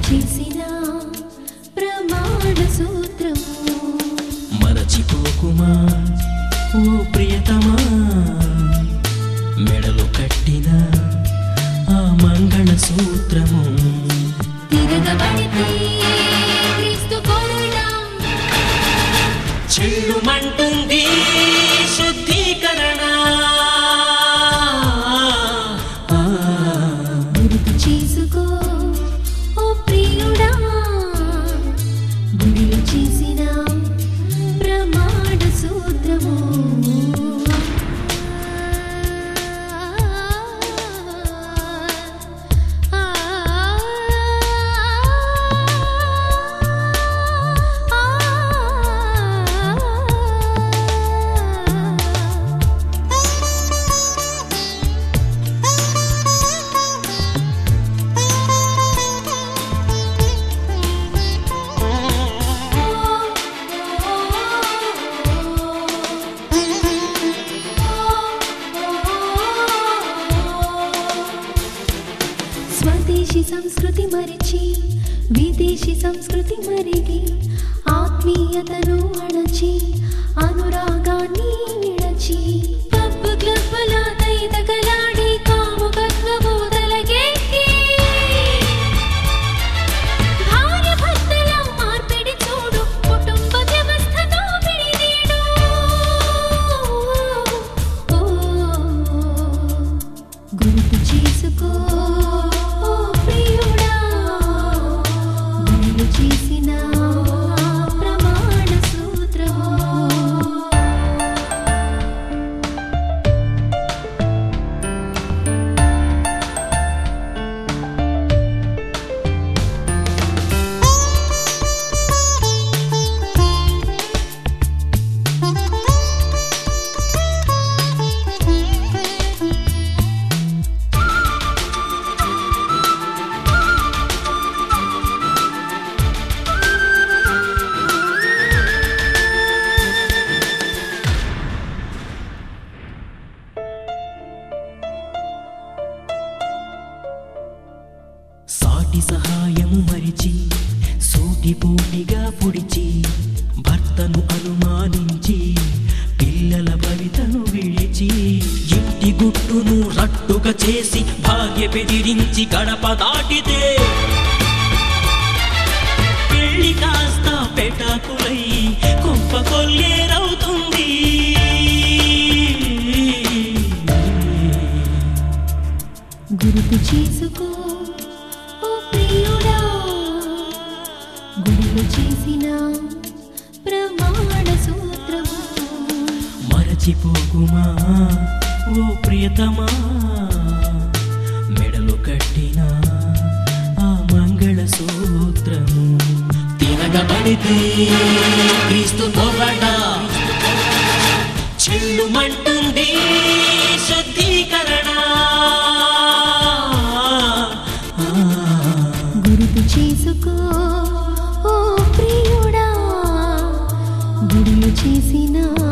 చేసిన ప్రమాణ సూత్రము మరచిపోకుమా ఓ ప్రియతమా మెడలో కట్టిన ఆ మంగళ సూత్రము తిరగబడితే క్రీస్తు కొరడా చెల్లుమంటుంది శుద్ధీకరణ గుర్తు చేసుకో ఓ ప్రియుడా గుడిలో చేసిన ప్రమాణ సూత్రము స్వదేశీ సంస్కృతి మరిచి విదేశీ సంస్కృతి మరిగి ఆత్మీయతను అణచి అనురాగాన్ని విడచి పబ్బు క్లబ్బల దైదగలాడి కాముకత్వము తలకెక్కి భార్య భర్తల మార్పిడి చూడు కుటుంబ వ్యవస్థతో విడినీడు గుర్తు చేసుకో చేసిన ప్రమాణ సూత్రము సాటి సహాయము మరిచి సూటిపోటిగా పొడిచి భర్తను అనుమానించి పిల్లల భవితను విడిచి ఇంటి గుట్టును రట్టుగా చేసి భార్య బెదిరించి గడప దాటితే పెళ్లి కాస్త పెటాకులై కొంప కొల్లేరవుతుంది గుర్తు చేసుకో ఓ ప్రియుడా గుడిలో చేసిన ప్రమాణ సూత్రము మరచిపోకుమా ఓ ప్రియతమా మెడలో కట్టిన ఆ మంగళ సూత్రము తిరగబడితే క్రీస్తు కొరడా చెల్లుమంటుంది శుద్ధీకరణ గుర్తు చేసుకో ఓ ప్రియుడా గుడిలో చేసిన